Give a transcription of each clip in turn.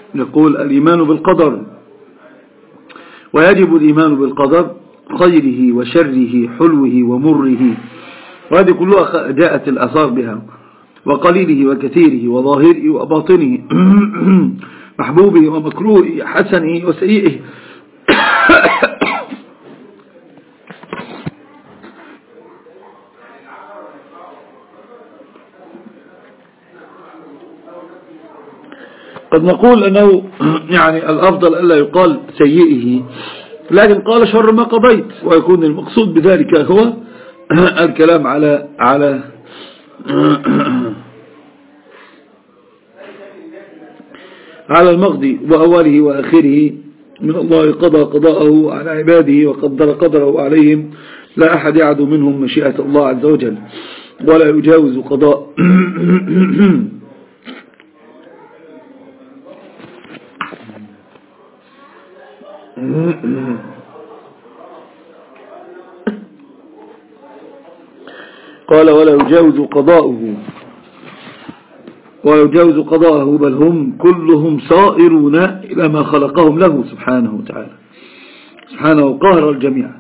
يقول الإيمان بالقدر، ويجب الإيمان بالقدر خيره وشره حلوه ومره، وهذه كلها جاءت الأثار بها، وقليله وكثيره وظاهره وباطنه محبوبه ومكروهه حسنه وسيئه قد نقول أنه يعني الأفضل ألا يقال سيئه، لكن قال شر ما قضيت، ويكون المقصود بذلك هو الكلام على المقضي وأوله وآخره من الله، قضى قضاءه على عباده وقدر قدره عليهم، لا أحد يعدو منهم مشيئة الله عز وجل ولا يجاوز قضاء قال ولا يجاوز قضاءه بل هم كلهم صائرون إلى ما خلقهم له سبحانه وتعالى، سبحانه قاهر الجميع،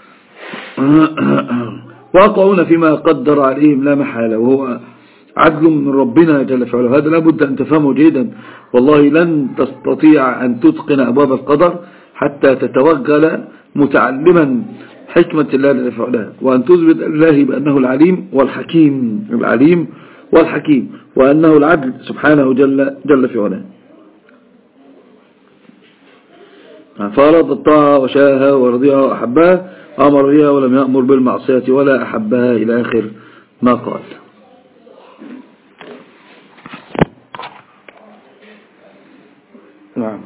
واقعون فيما قدر عليهم لا محالة، وهو عدل من ربنا جل فعله. هذا لابد أن تفهمه جيدا، والله لن تستطيع أن تتقن أبواب القدر حتى تتوغل متعلما حكمة الله جل فعله، وأن تثبت الله بأنه العليم والحكيم، وأنه العدل سبحانه جل في علاه. فأراد الطاعة وشاءها ورضيها وأحبها، أمر بها ولم يأمر بالمعصية ولا أحبها، إلى آخر ما قال. نعم.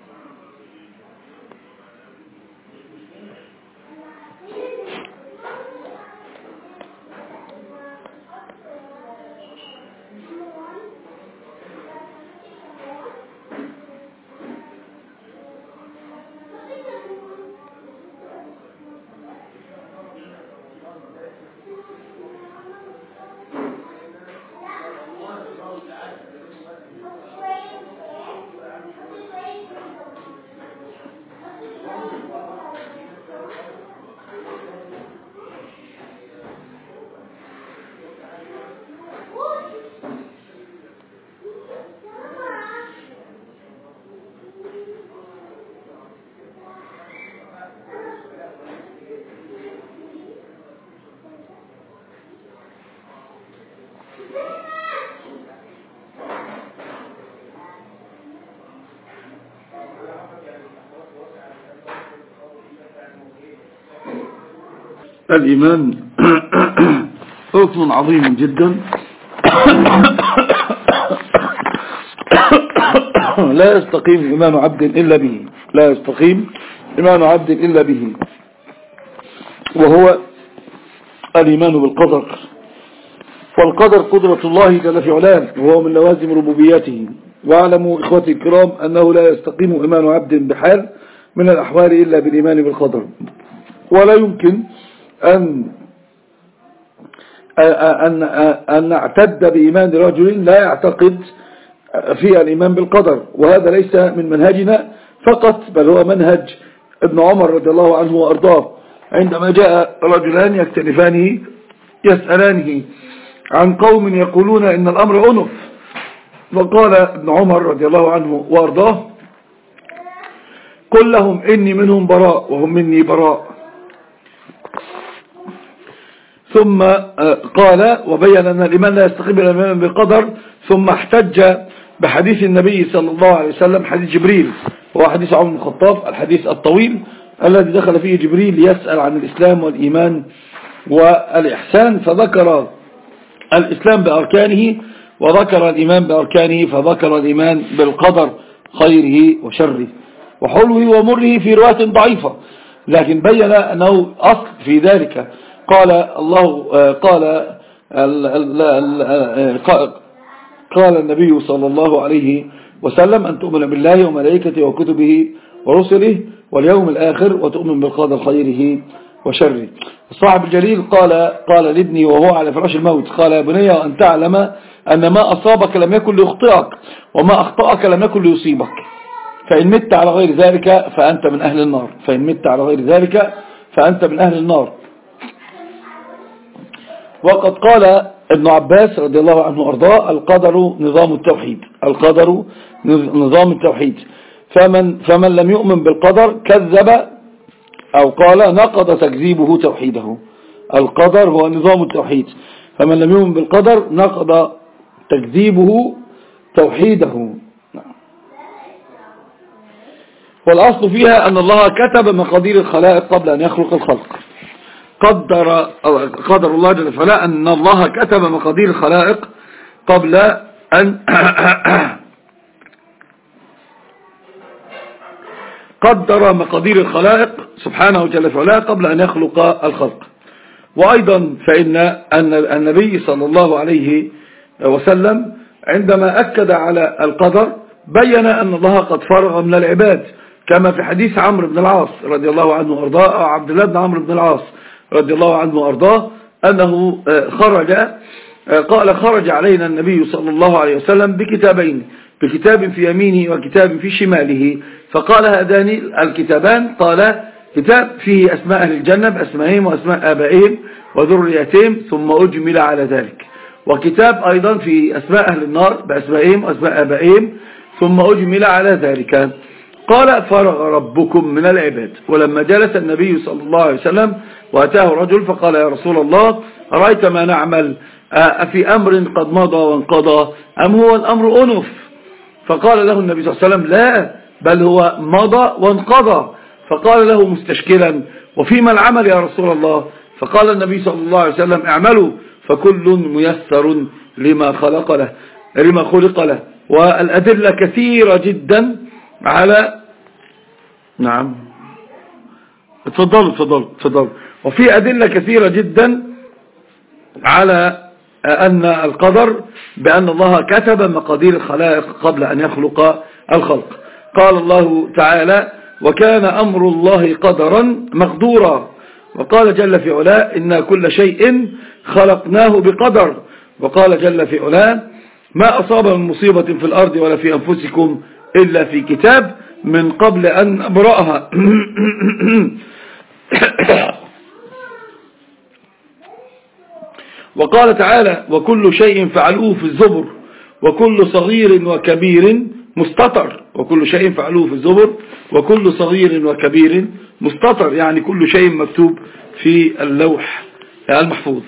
الإيمان ركن عظيم جدا لا يستقيم إيمان عبد إلا به، وهو الإيمان بالقدر. والقدر قدرة الله جل في علاه، وهو من لوازم ربوبيته. واعلموا إخوتي الكرام أنه لا يستقيم إيمان عبد بحال من الأحوال إلا بالإيمان بالقدر، ولا يمكن أن نعتد بإيمان رجل لا يعتقد في الإيمان بالقدر، وهذا ليس من منهجنا فقط، بل هو منهج ابن عمر رضي الله عنه وأرضاه، عندما جاء رجلان يختلفانه يسألانه عن قوم يقولون إن الأمر أنف، وقال ابن عمر رضي الله عنه وأرضاه قل لهم إني منهم براء وهم مني براء. ثم قال وبين أن الإيمان لا يستقيم إلا الإيمان بالقدر، ثم احتج بحديث النبي صلى الله عليه وسلم، حديث جبريل، وهو حديث عمر بن الخطاب الحديث الطويل الذي دخل فيه جبريل يسأل عن الإسلام والإيمان والإحسان، فذكر الإسلام بأركانه وذكر الإيمان بأركانه، فذكر الإيمان بالقدر خيره وشره وحلوه ومره في رواية ضعيفة، لكن بين أنه أصل في ذلك. قال النبي صلى الله عليه وسلم أن تؤمن بالله وملائكته وكتبه ورسله واليوم الآخر وتؤمن بالقدر خيره وشره. الصاحب الجليل قال لابني وهو على فراش الموت، قال يا بني وأن تعلم أن ما أصابك لم يكن ليخطئك وما أخطأك لم يكن ليصيبك، فإن مت على غير ذلك فأنت من أهل النار، فإن مت على غير ذلك فأنت من أهل النار. وقد قال ابن عباس رضي الله عنه وأرضاه القدر نظام التوحيد، القدر نظام التوحيد، فمن لم يؤمن بالقدر كذب أو قال نقض تكذيبه توحيده. القدر هو نظام التوحيد، فمن لم يؤمن بالقدر نقض تكذيبه توحيده. والأصل فيها أن الله كتب مقادير الخلائق قبل أن يخلق الخلق. قدر الله جل وعلا أن الله كتب مقادير الخلائق قبل أن قدر مقادير الخلائق سبحانه جل وعلا قبل أن يخلق الخلق. وأيضا فإن النبي صلى الله عليه وسلم عندما أكد على القدر بين أن الله قد فرغ من العباد، كما في حديث عمرو بن العاص رضي الله عنه وأرضاه، أو عبد الله بن عمرو بن العاص رضي الله عنه وأرضاه، أنه خرج علينا النبي صلى الله عليه وسلم بكتابين، بكتاب في يمينه وكتاب في شماله، فقال هذان الكتابان، قال كتاب فيه أسماء أهل الجنة بأسمائهم وأسماء آبائهم وذرياتهم ثم أجمل على ذلك، وكتاب أيضا في أسماء أهل النار بأسمائهم وأسماء آبائهم ثم أجمل على ذلك. قال فرغ ربكم من العباد. ولما جلس النبي صلى الله عليه وسلم وأتاه رجل فقال يا رسول الله أرأيت ما نعمل، أفي أمر قد مضى وانقضى أم هو الأمر أنف؟ فقال له النبي صلى الله عليه وسلم لا، بل هو مضى وانقضى. فقال له مستشكلا وفيما العمل يا رسول الله؟ فقال النبي صلى الله عليه وسلم اعملوا فكل ميسر لما خلق له. والأدلة كثيرة جدا على نعم اتفضلوا. وفي أدلة كثيرة جدا على أن القدر بأن الله كتب مقادير الخلائق قبل أن يخلق الخلق. قال الله تعالى وكان أمر الله قدرا مقدورا. وقال جل في علاه إن كل شيء خلقناه بقدر. وقال جل في علاه ما أصاب من مصيبة في الأرض ولا في أنفسكم إلا في كتاب من قبل أن نبرأها. وقال تعالى وكل شيء فعلوه في الزبر وكل صغير وكبير مستطر. وكل شيء فعلوه في الزبر وكل صغير وكبير مستطر، يعني كل شيء مكتوب في اللوح المحفوظ.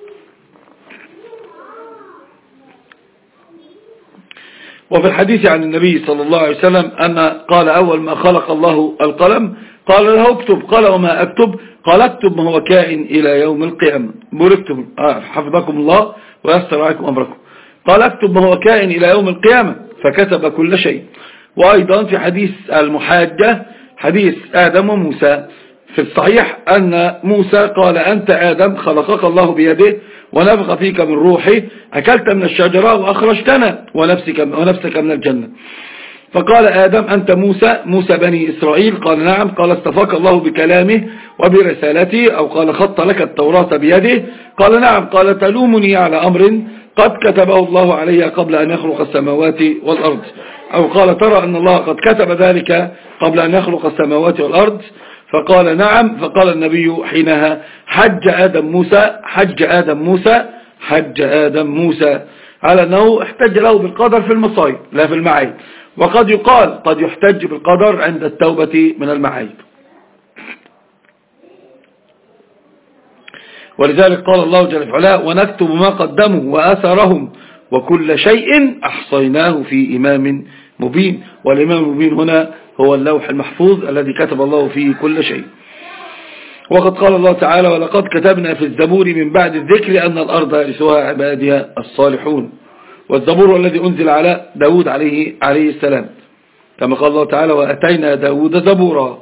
وفي الحديث عن النبي صلى الله عليه وسلم أن قال أول ما خلق الله القلم قال له اكتب، قال وما أكتب؟ قال اكتب ما هو كائن إلى يوم القيامة. بوركتم حفظكم الله ويسر عليكم أمركم. قال اكتب ما هو كائن إلى يوم القيامة، فكتب كل شيء. وأيضا في حديث المحاجة حديث آدم وموسى في الصحيح أن موسى قال أنت آدم خلقك الله بيده ونفخ فيك من روحي، أكلت من الشجرة وأخرجتنا ونفسك من الجنة. فقال آدم أنت موسى بني إسرائيل؟ قال نعم. قال اصطفاك الله بكلامه وبرسالته، أو قال خط لك التوراة بيده؟ قال نعم. قال تلومني على أمر قد كتبه الله علي قبل أن يخلق السماوات والأرض، أو قال ترى أن الله قد كتب ذلك قبل أن يخلق السماوات والأرض؟ فقال نعم. فقال النبي حينها حج آدم موسى على أنه احتج له بالقدر في المصائب لا في المعايب. وقد يقال قد يحتج بالقدر عند التوبة من المعايب. ولذلك قال الله جل وعلا ونكتب ما قدموا وآثارهم وكل شيء أحصيناه في إمام مبين. والإمام المبين هنا هو اللوح المحفوظ الذي كتب الله فيه كل شيء. وقد قال الله تعالى ولقد كتبنا في الزبور من بعد الذكر أن الأرض يرثها عبادي الصالحون. والزبور الذي أنزل على داود عليه السلام، كما قال الله تعالى وأتينا داود زبورا.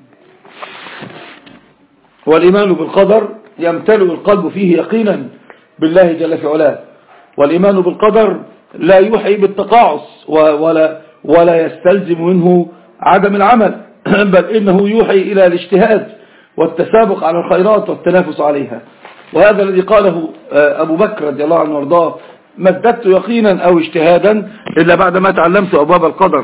والإيمان بالقدر يمتلئ القلب فيه يقينا بالله جل في علاه. والإيمان بالقدر لا يوحي بالتقاعس ولا يستلزم منه عدم العمل، بل إنه يوحي إلى الاجتهاد والتسابق على الخيرات والتنافس عليها. وهذا الذي قاله أبو بكر رضي الله عنه وارضاه: ما ازددت يقينا أو اجتهادا إلا بعدما تعلمت أبواب القدر.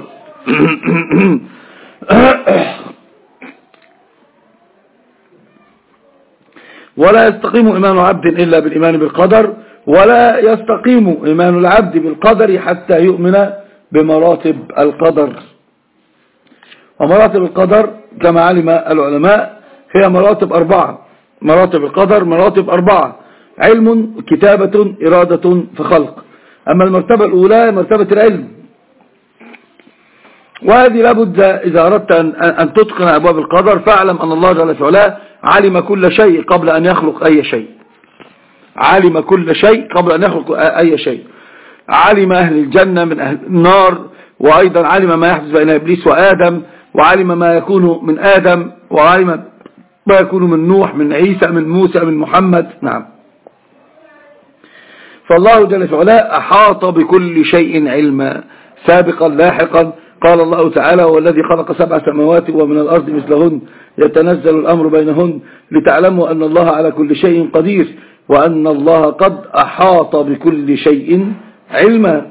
ولا يستقيم إيمان عبد إلا بالإيمان بالقدر، ولا يستقيم إيمان العبد بالقدر حتى يؤمن بمراتب القدر. ومراتب القدر كما علم العلماء هي مراتب 4. مراتب القدر مراتب 4: علم، كتابة، إرادة، فخلق. أما المرتبة الأولى مرتبة العلم، وهذه لابد إذا أردت أن تتقن أبواب القدر فاعلم أن الله جل في علاه علم كل شيء قبل أن يخلق أي شيء. علم كل شيء قبل أن يخلق أي شيء. علم أهل الجنة من أهل النار، وأيضا علم ما يحدث بين إبليس وآدم، وعلم ما يكون من آدم، وعلم ما يكون من نوح، من عيسى، من موسى، من محمد. نعم. فالله جل في علاه أحاط بكل شيء علما سابقا لاحقا. قال الله تعالى: والذي خلق 7 سماوات ومن الأرض مثلهن يتنزل الأمر بينهن لتعلموا أن الله على كل شيء قدير وأن الله قد أحاط بكل شيء علما.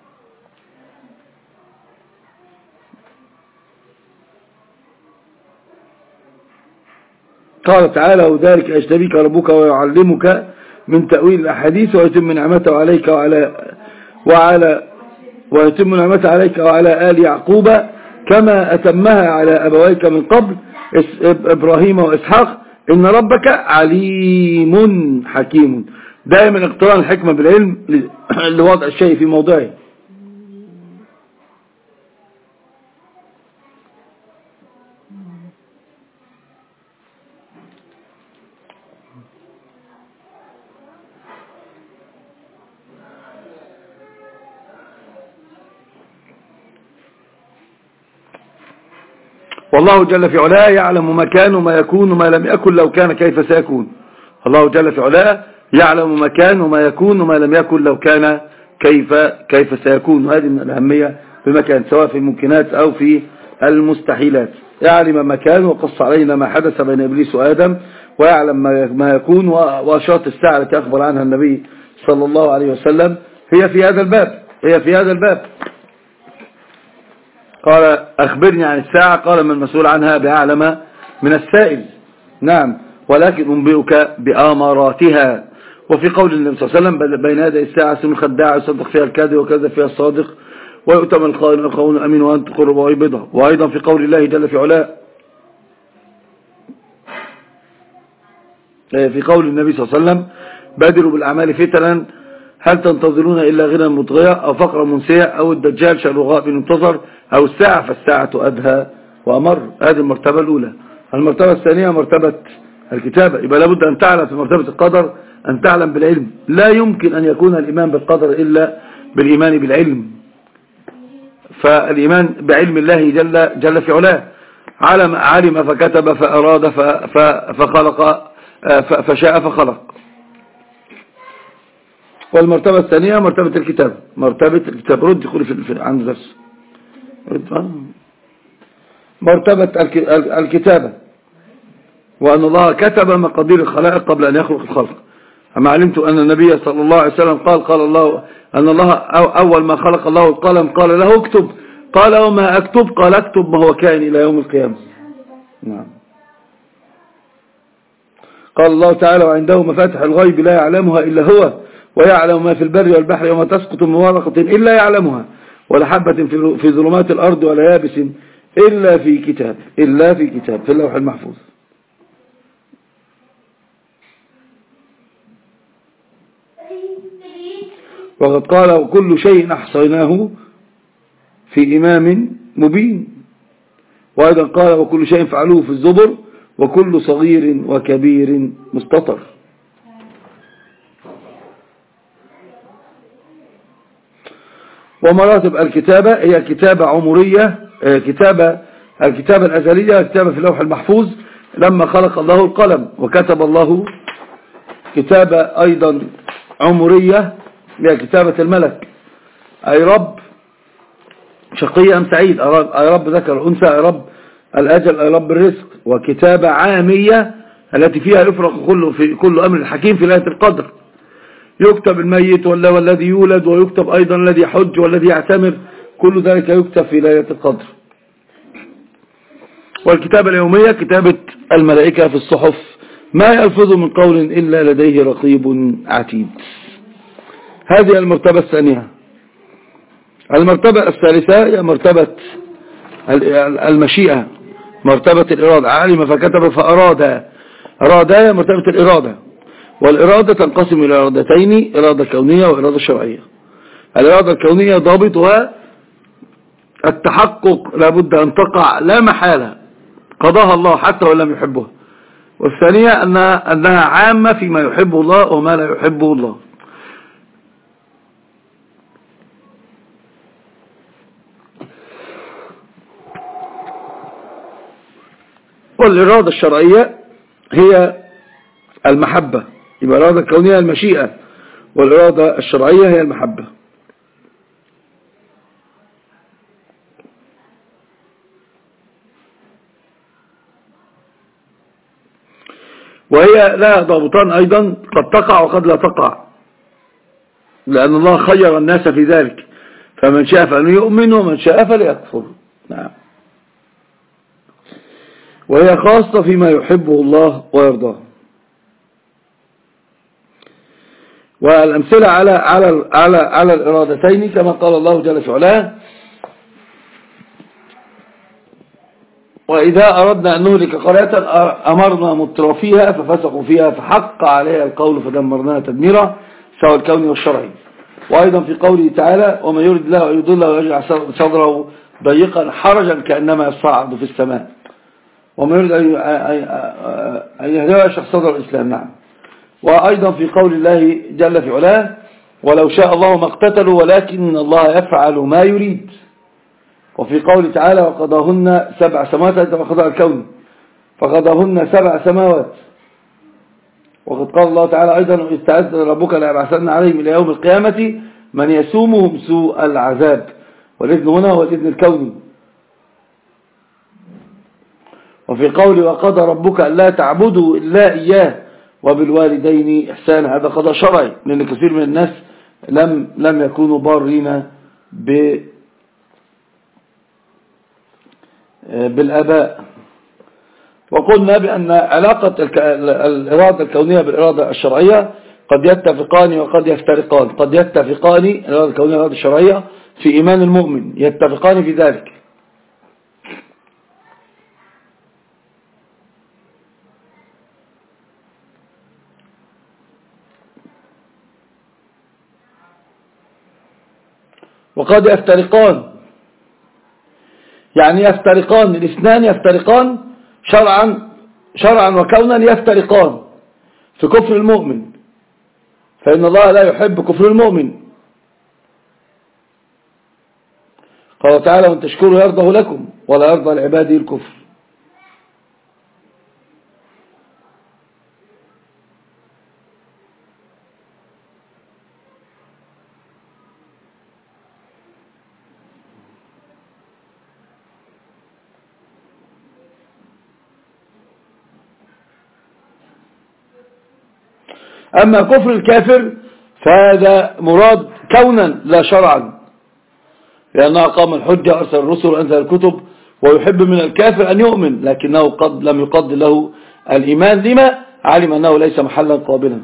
قال تعالى: وذلك يجتبيك ربك ويعلمك من تأويل الأحاديث ويتم نعمته عليك ويتم نعمته عليك وعلى آل يعقوب كما أتمها على أبويك من قبل إبراهيم وإسحاق إن ربك عليم حكيم. دائما اقتران الحكمة بالعلم لوضع الشيء في موضعه. والله جل في علاه يعلم ما كان وما يكون وما لم يكن لو كان كيف سيكون. الله جل في علاه يعلم ما كان وما يكون وما لم يكن لو كان كيف سيكون. وهذه من الأهمية بمكان، سواء في الممكنات أو في المستحيلات. يعلم ما كان وقص علينا ما حدث بين إبليس وآدم، ويعلم ما يكون. وأشراط الساعة التي أخبر عنها النبي صلى الله عليه وسلم هي في هذا الباب. قال: أخبرني عن الساعة. قال: من المسؤول عنها بأعلم من السائل. نعم، ولكن أنبئك بآماراتها. وفي قول النبي صلى الله عليه وسلم: بين يدي الساعة سن خداع يصدق فيها الكاذب وكذب فيها الصادق ويؤتمن الخائن الأمين وأن تقرب ويبضها. وأيضا في قول الله جل في علاه، في قول النبي صلى الله عليه وسلم: بادروا بالأعمال فتنا هل تنتظرون إلا غنى مطغية أو فقر منسيع أو الدجال شر غائب ينتظر أو الساعة فالساعة أدهى وأمر. هذه المرتبة الأولى. المرتبة الثانية مرتبة الكتابة. يبقى لابد أن تعلم في مرتبة القدر أن تعلم بالعلم. لا يمكن أن يكون الإيمان بالقدر إلا بالإيمان بالعلم. فالإيمان بعلم الله جل في علاه. علم فكتب فأراد فخلق فشاء فخلق. والمرتبة الثانية مرتبة الكتاب. رد خلي في عند درس. مرتبة الكتابة، وأن الله كتب مقادير الخلائق قبل أن يخلق الخلق. أما علمت أن النبي صلى الله عليه وسلم قال الله أن الله أول ما خلق الله القلم قال له اكتب. قال: وما أكتب؟ قال: اكتب ما هو كائن إلى يوم القيامة. نعم. قال الله تعالى: وعنده مفاتح الغيب لا يعلمها إلا هو ويعلم ما في البر والبحر وما تسقط من ورقة إلا يعلمها ولا حبة في ظلمات الأرض ولا يابس إلا في كتاب في اللوح المحفوظ. وقد قال: وكل شيء أحصيناه في إمام مبين. وأيضا قال: وكل شيء فعلوه في الزبر وكل صغير وكبير مستطر. ومراتب الكتابة هي كتابة عمرية، الكتابة الأزلية، كتابة في اللوح المحفوظ لما خلق الله القلم، وكتب الله كتابة أيضا عمرية هي كتابة الملك، أي رب شقي أم سعيد، أي رب ذكر أنثى، أي رب الأجل، أي رب الرزق. وكتابة عامية التي فيها يفرق كل أمر الحكيم في ليلة القدر، يكتب الميت والذي يولد، ويكتب أيضا الذي يحج والذي يعتمر، كل ذلك يكتب في ليلة القدر. والكتابة اليومية كتابة الملائكة في الصحف، ما يلفظ من قول إلا لديه رقيب عتيد. هذه المرتبة الثانية. المرتبة الثالثة هي مرتبة المشيئة، مرتبة الإرادة. علم فكتب فأراد، هي مرتبة الإرادة. والإرادة تنقسم إلى إرادتين، إرادة كونية وإرادة شرعية. الإرادة الكونية ضابطها التحقق، لابد أن تقع لا محالة، قضاها الله حتى وإن لم يحبها. والثانية أنها عامة فيما يحبه الله وما لا يحبه الله. والإرادة الشرعية هي المحبة، يبقى الإرادة الكونية المشيئة، والإرادة الشرعية هي المحبة. وهي لها ضابطان أيضا، قد تقع وقد لا تقع، لأن الله خير الناس في ذلك، فمن شاء فليؤمن ومن شاء فليكفر. نعم. وهي خاصة فيما يحبه الله ويرضاه. والأمثلة على الإرادتين كما قال الله جل في علاه: وإذا أردنا أن نهلك قرية أمرنا مترفيها ففسقوا فيها فحق عليها القول فدمرناها تدميرا، سواء الكوني والشرعي. وأيضا في قوله تعالى: ومن يرد الله ويضله ويجعل صدره ضيقا حرجا كأنما يصعد في السماء. ومن يريد أن يهديه يشرح صدر الإسلام. نعم. وأيضا في قول الله جل في علاه: ولو شاء الله ما اقتتلوا ولكن الله يفعل ما يريد. وفي قول تعالى: وقضاهن 7 سماوات، أنت قضاء الكون، فقضاهن 7 سماوات. وقد قال الله تعالى أيضا: استعذ ربك ليبعثن عليهم إلى يوم القيامة من يسومهم سوء العذاب. والإذن هنا هو الإذن الكوني. وفي قول: وقضى ربك ألا تعبدوا إلا إياه وبالوالدين إحسانا، هذا قضاء شرعي، لأن كثير من الناس لم يكونوا بارين بالآباء. وقلنا بأن علاقة الإرادة الكونية بالإرادة الشرعية قد يتفقان وقد يفترقان. قد يتفقان الإرادة الكونية والإرادة الشرعية في إيمان المؤمن، يتفقان في ذلك. وقد يفترقان، يعني يفترقان، الاثنان يفترقان شرعا وكونا، يفترقان في كفر المؤمن، فإن الله لا يحب كفر المؤمن. قال تعالى: وان تشكروا يرضه لكم ولا يرضى لعباده الكفر. أما كفر الكافر فهذا مراد كونا لا شرعا، لأنه قام الحجة وأرسل الرسل وأنزل الكتب، ويحب من الكافر أن يؤمن، لكنه قد لم يقدر له الإيمان لما علم أنه ليس محلا قابلا.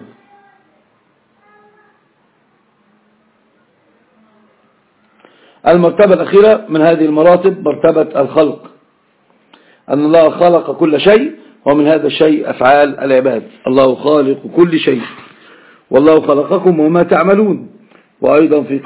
المرتبة الأخيرة من هذه المراتب مرتبة الخلق، أن الله خلق كل شيء، ومن هذا الشيء أفعال العباد. الله خالق كل شيء، والله خلقكم وما تعملون. وأيضا في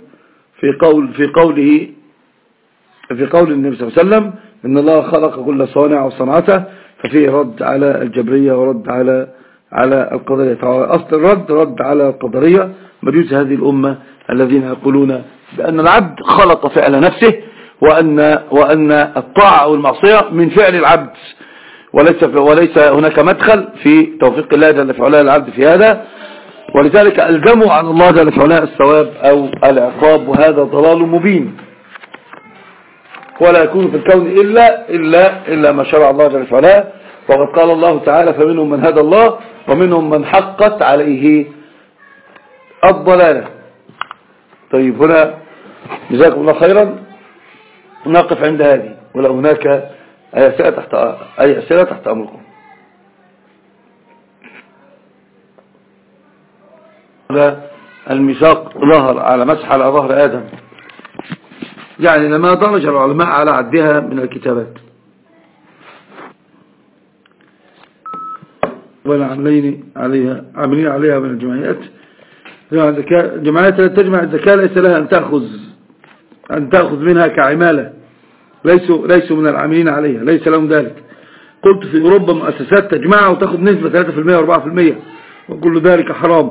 قول النبي صلى الله عليه وسلم: إن الله خلق كل صانع وصنعته، ففيه رد على الجبرية ورد على القدرية. أصل الرد رد على القدرية، مجوس هذه الأمة الذين يقولون بأن العبد خلق فعل نفسه، وأن الطاعة أو المعصية من فعل العبد، وليس هناك مدخل في توفيق الله جل في علاه العبد في هذا. ولذلك ألزموا على الله جل وعلا الثواب أو العقاب، وهذا ضلال مبين، ولا يكون في الكون إلا ما شرع الله جل وعلا. وقد قال الله تعالى: فمنهم من هدى الله ومنهم من حقت عليه الضلالة. طيب، هنا جزاكم الله خيرا، نقف عند هذه، ولا هناك أي أسئلة تحت أمركم. الميثاق ظهر على مسح على ظهر آدم، يعني لما درج العلماء على عدها من الكتابات، ولا عاملين عليها من الجمعيات. الجمعيات التي تجمع الزكاة ليس لها أن تأخذ منها كعمالة، ليسوا من العاملين عليها، ليس لهم ذلك. قلت في أوروبا مؤسسات تجمعها وتأخذ نسبة 3% و4%، وكل ذلك حرام.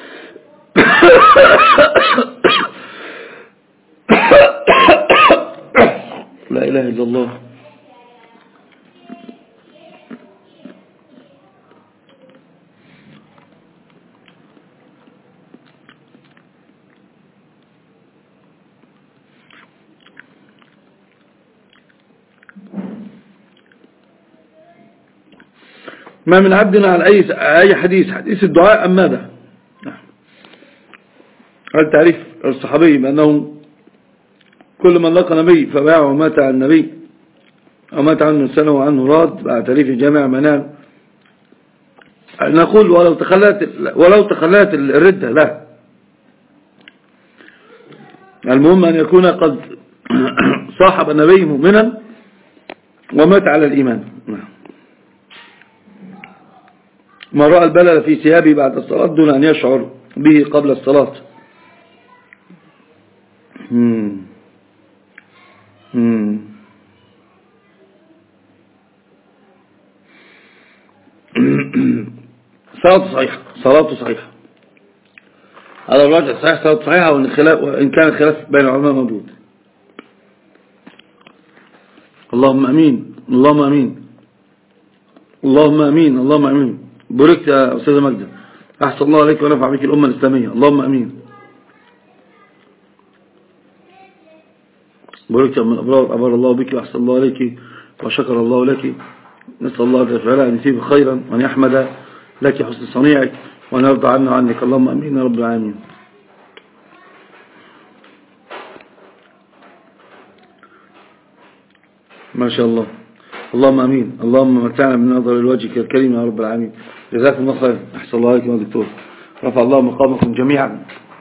لا إله إلا الله. ما من عبدنا على أي حديث الدعاء أم ماذا؟ هل تعريف الصحابي بأنه كل من لقى نبي فباعه ومات عن النبي أو مات عنه سنة وعنه راد بعد تعريف جامع منام. نقول ولو تخلت الردة، لا، المهم أن يكون قد صاحب النبي مؤمنا ومات على الإيمان. ما رأى البلل في ثيابه بعد الصلاة دون أن يشعر به قبل الصلاة. صلاته صحيحة هذا الراجع صحيح، صلاته صحيحة، وإن كان الخلاف بين العلماء موجود. اللهم أمين، اللهم أمين، اللهم أمين، اللهم أمين. باركت يا أستاذ مجد، أحسن الله عليك ونفع بك الأمة الإسلامية، اللهم أمين. باركت من الأبرار، أبار الله بك وأحسن الله عليك وشكر الله لك. نسأل الله جل وعلا أن يثيب خيرا وأن يحمد لك حسن صنيعك وأن يرضى عنا عنك، اللهم أمين يا رب العالمين. ما شاء الله، اللهم أمين. اللهم متعنا بنظر لوجهك الكريم يا رب العالمين. جزاكم الله خير، أحسن الله عليكم يا دكتور، رفع الله مقامكم جميعا.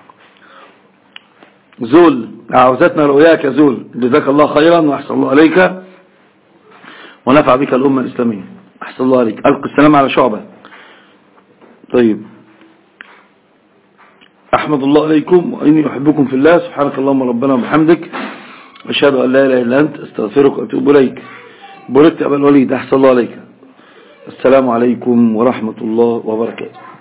زول عاوزتنا رؤياك زول، جزاك الله خيرا وأحسن الله عليك ونفع بك الأمة الإسلامية، أحسن الله عليك. ألقي السلام على شعبة. طيب، أحمد الله عليكم وإني أحبكم في الله. سبحانك اللهم ربنا وبحمدك، أشهد أن لا إله إلا أنت، أستغفرك وأتوب إليك. باركت أبا الوليد، أحسن الله عليك. السلام عليكم ورحمة الله وبركاته.